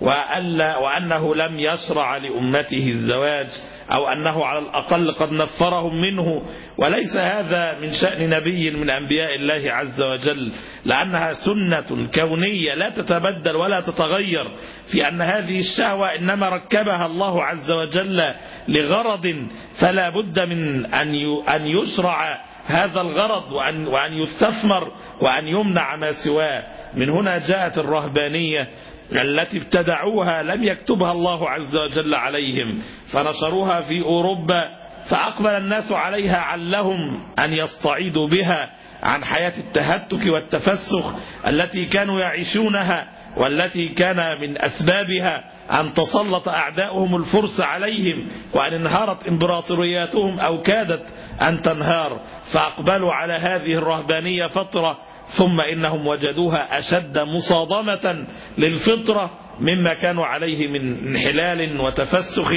وألا وأنه لم يشرع لأمته الزواج، أو أنه على الأقل قد نفرهم منه. وليس هذا من شأن نبي من أنبياء الله عز وجل، لأنها سنة كونية لا تتبدل ولا تتغير، في أن هذه الشهوة إنما ركبها الله عز وجل لغرض، فلا بد من أن يشرع هذا الغرض وأن, وأن يستثمر وأن يمنع ما سواه. من هنا جاءت الرهبانية التي ابتدعوها لم يكتبها الله عز وجل عليهم، فنشروها في أوروبا، فأقبل الناس عليها علهم أن يستعيدوا بها عن حياة التهتك والتفسخ التي كانوا يعيشونها، والتي كان من أسبابها أن تسلط أعداؤهم الفرس عليهم، وأن انهارت إمبراطورياتهم أو كادت أن تنهار، فأقبلوا على هذه الرهبانية فترة، ثم إنهم وجدوها أشد مصادمة للفطرة مما كانوا عليه من انحلال وتفسخ،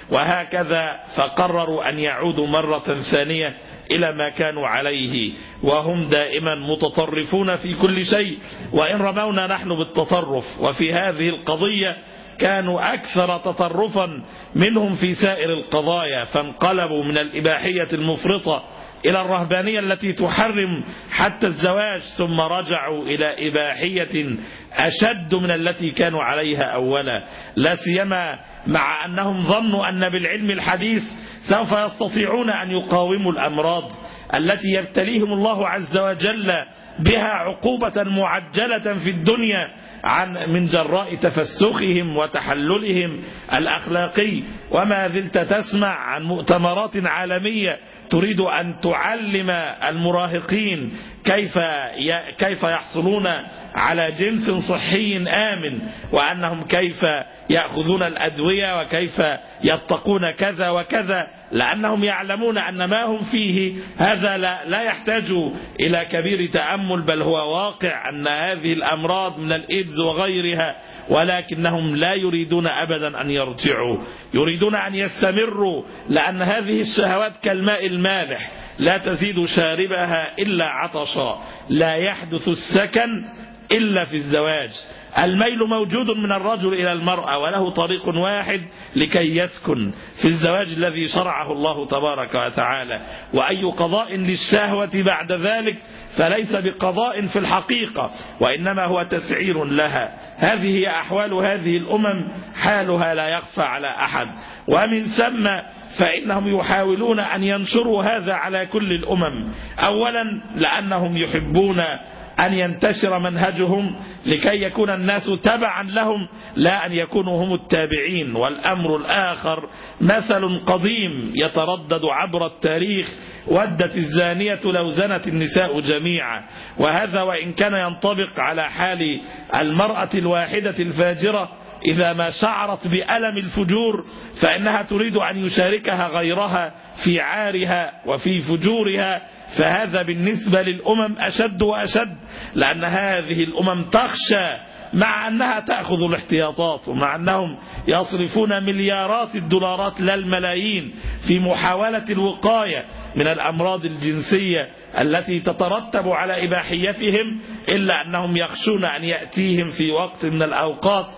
وهكذا فقرروا أن يعودوا مرة ثانية إلى ما كانوا عليه، وهم دائما متطرفون في كل شيء، وإن رمونا نحن بالتطرف، وفي هذه القضية كانوا أكثر تطرفا منهم في سائر القضايا، فانقلبوا من الإباحية المفرطة إلى الرهبانية التي تحرم حتى الزواج، ثم رجعوا إلى إباحية أشد من التي كانوا عليها أولا، لا سيما مع أنهم ظنوا أن بالعلم الحديث سوف يستطيعون أن يقاوموا الأمراض التي يبتليهم الله عز وجل بها عقوبة معجلة في الدنيا عن من جراء تفسخهم وتحللهم الأخلاقي. وما زلت تسمع عن مؤتمرات عالمية تريد أن تعلم المراهقين كيف كيف يحصلون على جنس صحي آمن، وأنهم كيف يأخذون الأدوية وكيف يتقون كذا وكذا، لأنهم يعلمون أن ما هم فيه هذا لا, لا يحتاج إلى كبير تأمل، بل هو واقع أن هذه الأمراض من الإيدز وغيرها، ولكنهم لا يريدون أبدا أن يرجعوا، يريدون أن يستمروا، لأن هذه الشهوات كالماء المالح لا تزيد شاربها إلا عطشا، لا يحدث السكن إلا في الزواج. الميل موجود من الرجل إلى المرأة، وله طريق واحد لكي يسكن في الزواج الذي شرعه الله تبارك وتعالى، وأي قضاء للشهوة بعد ذلك فليس بقضاء في الحقيقة، وإنما هو تسعير لها. هذه هي أحوال هذه الأمم، حالها لا يخفى على أحد، ومن ثم فإنهم يحاولون أن ينشروا هذا على كل الأمم، أولا لأنهم يحبون أن ينتشر منهجهم لكي يكون الناس تبعا لهم، لا أن يكونوا هم التابعين. والأمر الآخر مثل قديم يتردد عبر التاريخ: ودت الزانية لو زنت النساء جميعا. وهذا وإن كان ينطبق على حال المرأة الواحدة الفاجرة، إذا ما شعرت بألم الفجور فإنها تريد أن يشاركها غيرها في عارها وفي فجورها، فهذا بالنسبة للأمم أشد وأشد، لأن هذه الأمم تخشى مع أنها تأخذ الاحتياطات، ومع أنهم يصرفون مليارات الدولارات لا الملايين في محاولة الوقاية من الأمراض الجنسية التي تترتب على إباحيتهم، إلا أنهم يخشون أن يأتيهم في وقت من الأوقات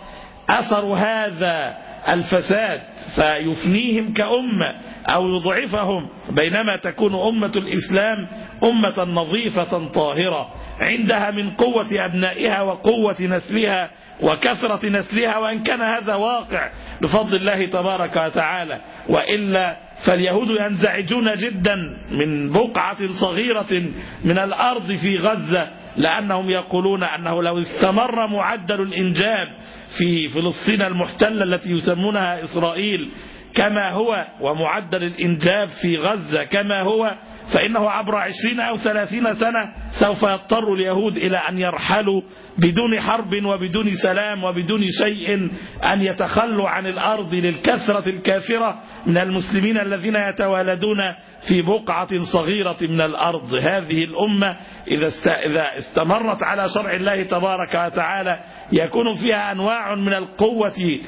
أثر هذا الفساد فيفنيهم كأمة أو يضعفهم، بينما تكون أمة الإسلام أمة نظيفة طاهرة عندها من قوة أبنائها وقوة نسلها وكثرة نسلها، وإن كان هذا واقع بفضل الله تبارك وتعالى. وإلا فاليهود ينزعجون جدا من بقعة صغيرة من الأرض في غزة، لأنهم يقولون أنه لو استمر معدل الإنجاب في فلسطين المحتلة التي يسمونها إسرائيل كما هو، ومعدل الإنجاب في غزة كما هو، فإنه عبر عشرين أو ثلاثين سنة سوف يضطر اليهود إلى أن يرحلوا بدون حرب وبدون سلام وبدون شيء، أن يتخلوا عن الأرض للكثرة الكافرة من المسلمين الذين يتوالدون في بقعة صغيرة من الأرض. هذه الأمة إذا استمرت على شرع الله تبارك وتعالى يكون فيها أنواع من القوة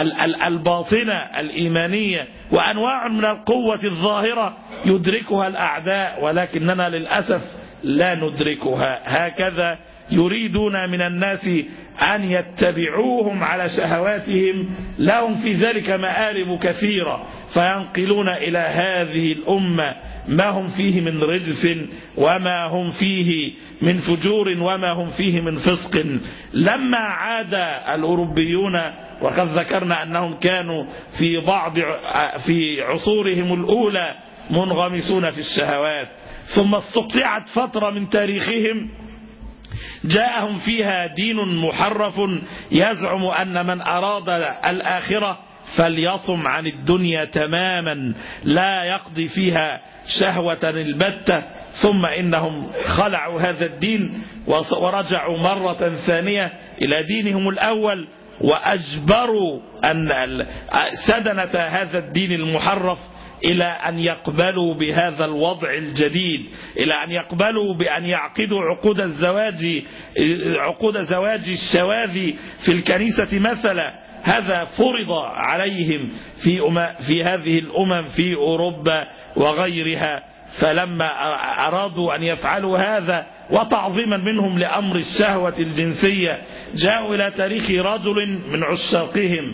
الباطنة الإيمانية وأنواع من القوة الظاهرة يدركها الأعداء، ولكننا للأسف لا ندركها. هكذا يريدون من الناس أن يتبعوهم على شهواتهم، لهم في ذلك مآرب كثيرة، فينقلون إلى هذه الأمة ما هم فيه من رجس وما هم فيه من فجور وما هم فيه من فسق. لما عاد الأوروبيون، وقد ذكرنا أنهم كانوا في بعض في عصورهم الأولى منغمسون في الشهوات، ثم استقطعت فترة من تاريخهم جاءهم فيها دين محرف يزعم أن من أراد الآخرة فليصم عن الدنيا تماما لا يقضي فيها شهوة البتة، ثم إنهم خلعوا هذا الدين ورجعوا مرة ثانية إلى دينهم الأول، وأجبروا أن سدنة هذا الدين المحرف إلى أن يقبلوا بهذا الوضع الجديد، إلى أن يقبلوا بأن يعقدوا عقود الزواج عقود زواج الشواذ في الكنيسة مثلا. هذا فرض عليهم في في هذه الأمم في أوروبا وغيرها، فلما أرادوا أن يفعلوا هذا وتعظيما منهم لأمر الشهوة الجنسية جاءوا إلى تاريخ رجل من عشاقهم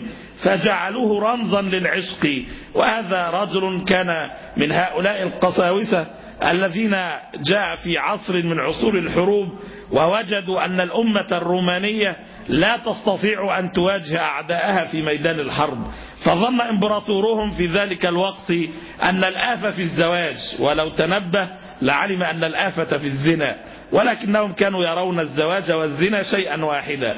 فجعلوه رمزا للعشق، وهذا رجل كان من هؤلاء القساوسة الذين جاء في عصر من عصور الحروب ووجدوا أن الأمة الرومانية لا تستطيع أن تواجه أعداءها في ميدان الحرب، فظن إمبراطورهم في ذلك الوقت أن الآفة في الزواج، ولو تنبه لعلم أن الآفة في الزنا، ولكنهم كانوا يرون الزواج والزنا شيئا واحدا،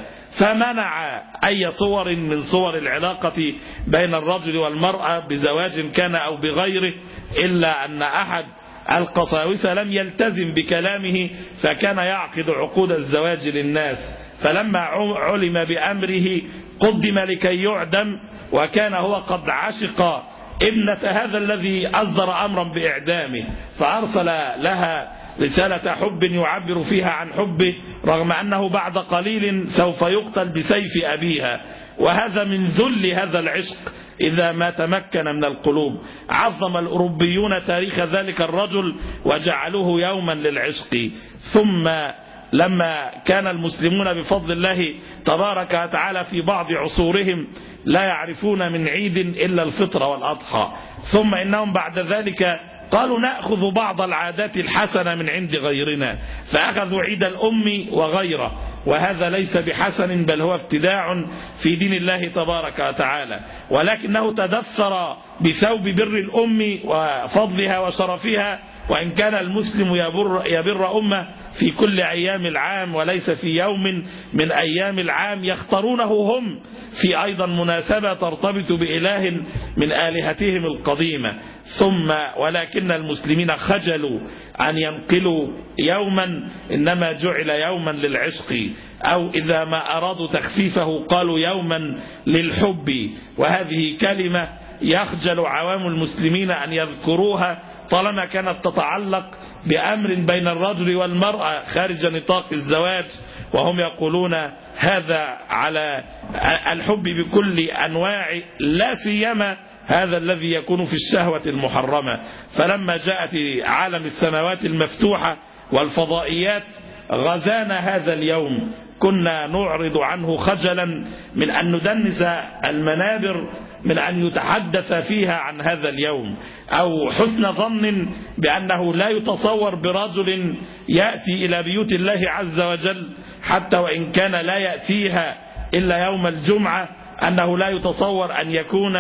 فمنع أي صور من صور العلاقة بين الرجل والمرأة بزواج كان أو بغيره، إلا أن أحد القساوسة لم يلتزم بكلامه فكان يعقد عقود الزواج للناس، فلما علم بأمره قدم لكي يعدم، وكان هو قد عشق ابنة هذا الذي أصدر أمرا بإعدامه، فأرسل لها رسالة حب يعبر فيها عن حبه رغم أنه بعد قليل سوف يقتل بسيف أبيها. وهذا من ذل هذا العشق إذا ما تمكن من القلوب. عظم الأوروبيون تاريخ ذلك الرجل وجعلوه يوما للعشق. ثم لما كان المسلمون بفضل الله تبارك وتعالى في بعض عصورهم لا يعرفون من عيد إلا الفطر والأضحى، ثم إنهم بعد ذلك قالوا نأخذ بعض العادات الحسنة من عند غيرنا، فأخذوا عيد الأم وغيره، وهذا ليس بحسن بل هو ابتداع في دين الله تبارك وتعالى، ولكنه تدثر بثوب بر الأم وفضلها وشرفها، وإن كان المسلم يبر, يبر أمه في كل أيام العام وليس في يوم من أيام العام يختارونه هم في أيضا مناسبة ترتبط بإله من آلهتهم القديمة. ثم ولكن المسلمين خجلوا أن ينقلوا يوما، إنما جعل يوما للعشق، أو إذا ما أرادوا تخفيفه قالوا يوما للحب، وهذه كلمة يخجل عوام المسلمين أن يذكروها طالما كانت تتعلق بأمر بين الرجل والمرأة خارج نطاق الزواج، وهم يقولون هذا على الحب بكل أنواع، لا سيما هذا الذي يكون في الشهوة المحرمة. فلما جاءت عالم السماوات المفتوحة والفضائيات غزانا هذا اليوم كنا نعرض عنه خجلا من أن ندنس المنابر من أن يتحدث فيها عن هذا اليوم، أو حسن ظن بأنه لا يتصور برجل يأتي إلى بيوت الله عز وجل حتى وإن كان لا يأتيها إلا يوم الجمعة، أنه لا يتصور أن يكون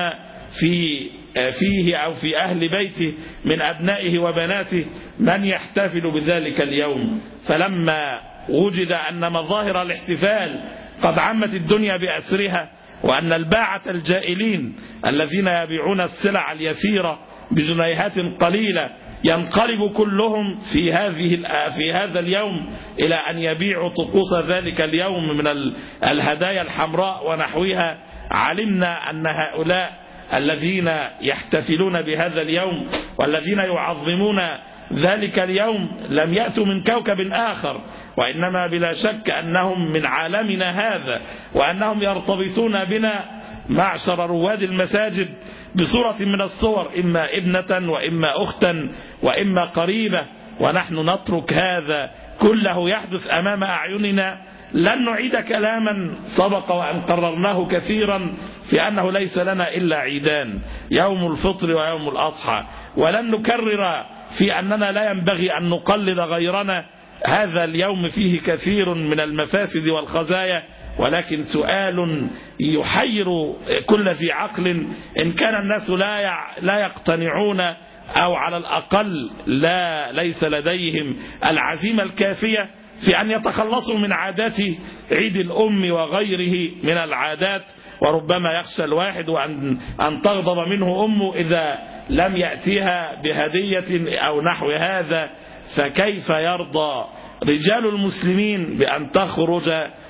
في فيه أو في أهل بيته من أبنائه وبناته من يحتفل بذلك اليوم. فلما وجد أن مظاهر الاحتفال قد عمت الدنيا بأسرها، وأن الباعة الجائلين الذين يبيعون السلع اليسيرة بجنيهات قليلة ينقلب كلهم في هذه في هذا اليوم إلى أن يبيعوا طقوس ذلك اليوم من الهدايا الحمراء ونحوها، علمنا أن هؤلاء الذين يحتفلون بهذا اليوم والذين يعظمون ذلك اليوم لم يأتوا من كوكب آخر، وإنما بلا شك أنهم من عالمنا هذا، وأنهم يرتبطون بنا معشر رواد المساجد بصورة من الصور، إما ابنة وإما أختا وإما قريبة، ونحن نترك هذا كله يحدث أمام أعيننا. لن نعيد كلاما سبق وأن قررناه كثيرا في أنه ليس لنا إلا عيدان، يوم الفطر ويوم الأضحى، ولن نكرر في أننا لا ينبغي أن نقلد غيرنا. هذا اليوم فيه كثير من المفاسد والخزايا، ولكن سؤال يحير كل ذي عقل إن كان الناس لا لا يقتنعون أو على الأقل لا ليس لديهم العزيمة الكافية في أن يتخلصوا من عادات عيد الأم وغيره من العادات. وربما يخشى الواحد أن أن تغضب منه أمه إذا لم يأتيها بهدية أو نحو هذا، فكيف يرضى رجال المسلمين بأن تخرج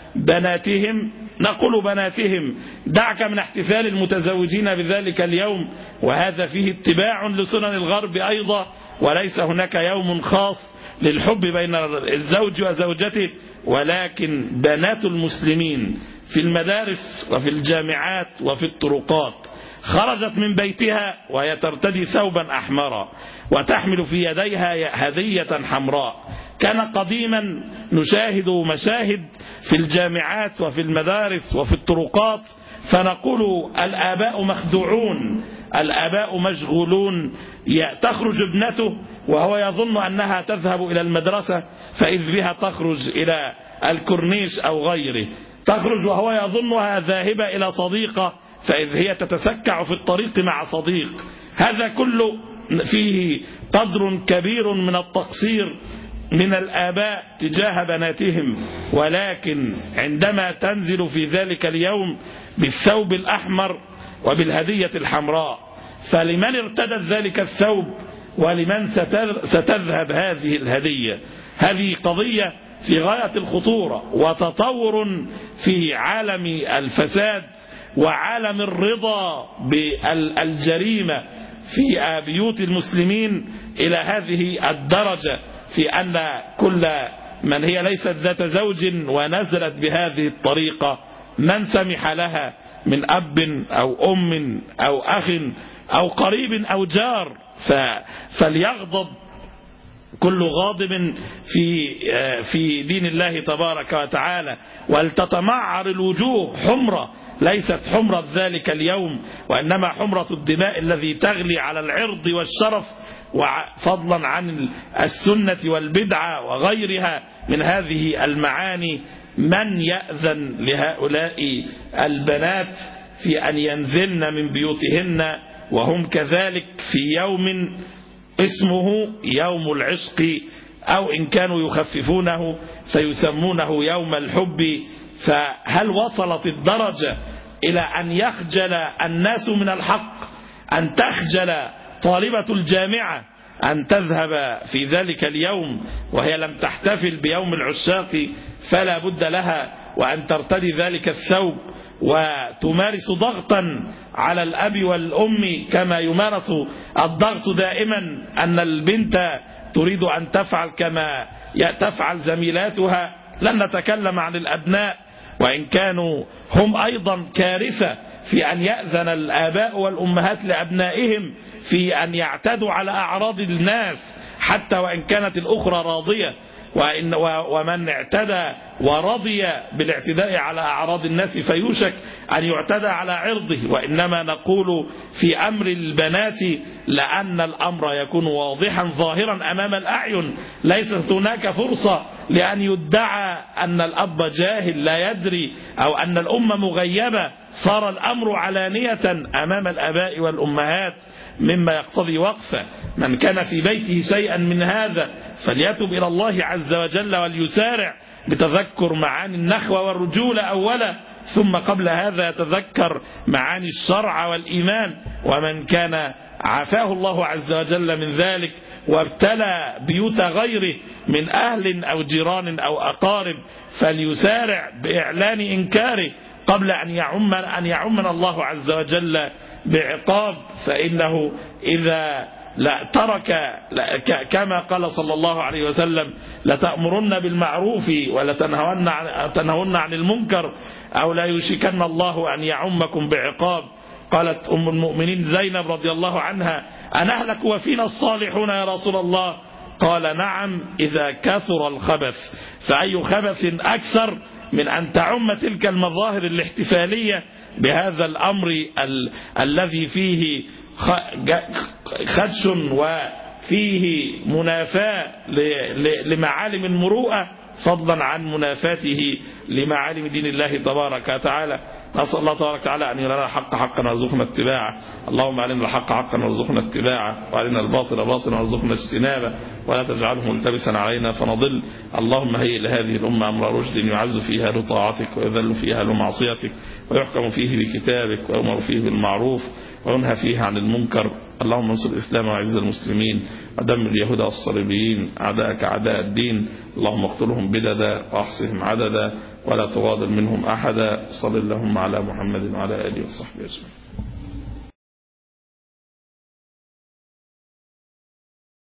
بناتهم، نقول بناتهم، دعك من احتفال المتزوجين بذلك اليوم، وهذا فيه اتباع لسنن الغرب أيضا، وليس هناك يوم خاص للحب بين الزوج وزوجته، ولكن بنات المسلمين في المدارس وفي الجامعات وفي الطرقات خرجت من بيتها وهي ترتدي ثوبا أحمرا وتحمل في يديها هدية حمراء. كان قديما نشاهد مشاهد في الجامعات وفي المدارس وفي الطرقات فنقول الآباء مخدوعون، الآباء مشغولون، تخرج ابنته وهو يظن أنها تذهب إلى المدرسة فإذ بها تخرج إلى الكورنيش أو غيره، تخرج وهو يظنها ذاهبة إلى صديقة فإذ هي تتسكع في الطريق مع صديق. هذا كله فيه قدر كبير من التقصير من الآباء تجاه بناتهم، ولكن عندما تنزل في ذلك اليوم بالثوب الأحمر وبالهدية الحمراء، فلمن ارتدت ذلك الثوب ولمن ستذهب هذه الهدية؟ هذه قضية في غاية الخطورة وتطور في عالم الفساد وعالم الرضا بالجريمة في بيوت المسلمين إلى هذه الدرجة، في أن كل من هي ليست ذات زوج ونزلت بهذه الطريقة من سمح لها من أب أو أم أو أخ أو قريب أو جار فليغضب كل غاضب في في دين الله تبارك وتعالى، ولتتمعر الوجوه حمرة، ليست حمرة ذلك اليوم وإنما حمرة الدماء الذي تغلي على العرض والشرف، وفضلا عن السنة والبدعة وغيرها من هذه المعاني. من يأذن لهؤلاء البنات في أن ينزلن من بيوتهن وهم كذلك في يوم اسمه يوم العشق، أو إن كانوا يخففونه فيسمونه يوم الحب؟ فهل وصلت الدرجة إلى أن يخجل الناس من الحق، أن تخجل طالبة الجامعة أن تذهب في ذلك اليوم وهي لم تحتفل بيوم العشاق فلا بد لها وأن ترتدي ذلك الثوب وتمارس ضغطا على الأب والأم كما يمارس الضغط دائما أن البنت تريد أن تفعل كما تفعل زميلاتها؟ لن نتكلم عن الأبناء وإن كانوا هم أيضا كارثة في أن يأذن الآباء والأمهات لأبنائهم في أن يعتدوا على أعراض الناس حتى وإن كانت الأخرى راضية. وإن ومن اعتدى ورضي بالاعتداء على أعراض الناس فيوشك أن يعتدى على عرضه. وإنما نقول في أمر البنات لأن الأمر يكون واضحا ظاهرا أمام الأعين، ليست هناك فرصة لأن يدعى أن الأب جاهل لا يدري أو أن الأم مغيبة. صار الأمر علانية أمام الآباء والأمهات مما يقتضي وقفة. من كان في بيته شيئا من هذا فليتب إلى الله عز وجل وليسارع بتذكر معاني النخوة والرجولة أولا، ثم قبل هذا يتذكر معاني الشرع والإيمان. ومن كان عافاه الله عز وجل من ذلك وابتلى بيوت غيره من أهل أو جيران أو أقارب فليسارع بإعلان إنكاره قبل أن يعم أن يعمنا الله عز وجل بعقاب. فإنه إذا لا ترك لا كما قال صلى الله عليه وسلم لتأمرن بالمعروف ولتنهون عن, تنهون عن المنكر أو لا يشكن الله أن يعمكم بعقاب. قالت أم المؤمنين زينب رضي الله عنها: أنهلك وفينا الصالحون يا رسول الله؟ قال: نعم إذا كثر الخبث. فأي خبث أكثر من أن تعم تلك المظاهر الاحتفالية بهذا الأمر ال الذي فيه خدش وفيه منافاة لمعالم المروءة فضلا عن منافاته لمعالم دين الله تبارك وتعالى. نسأل الله تبارك وتعالى أن يرنا الحق حقا وارزقنا اتباعه. اللهم علمنا الحق حقا وارزقنا اتباعه، وعلمنا الباطل باطلا وارزقنا اجتنابه، ولا تجعله ملتبسا علينا فنضل. اللهم هيئ لهذه الأمة أمر رشد يعز فيها لطاعتك ويذل فيها لمعصيتك، ويحكم فيه بكتابك ويؤمر فيه بالمعروف وينهى فيه عن المنكر. اللهم انصر الإسلام وعز المسلمين ودمر اليهود والصليبيين أعداءك أعداء الدين. اللهم اقتلهم بددا واحصهم عددا ولا تغادر منهم أحدا. صل اللهم على محمد وعلى آله وصحبه أجمعين.